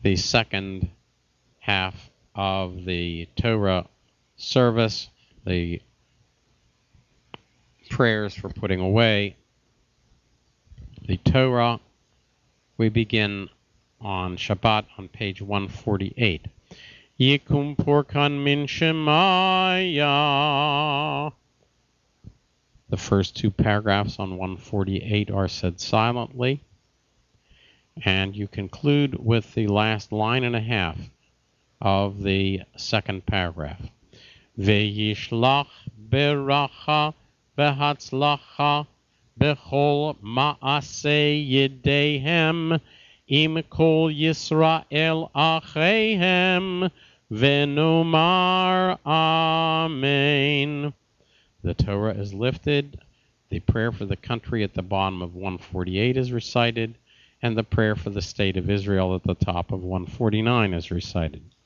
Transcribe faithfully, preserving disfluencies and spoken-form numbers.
the second half of the Torah service, the prayers for putting away the Torah. We begin on Shabbat on page one forty-eight. Yikum Porkan Min Shemaya. The first two paragraphs on one forty-eight are said silently, and you conclude with the last line and a half of the second paragraph. Ve'yishlach beracha v'hatzlacha bechol ma'aseh yedehem im kol Yisrael achehem v'nomar amen. The Torah is lifted, the prayer for the country at the bottom of one forty-eight is recited, and the prayer for the state of Israel at the top of one forty-nine is recited.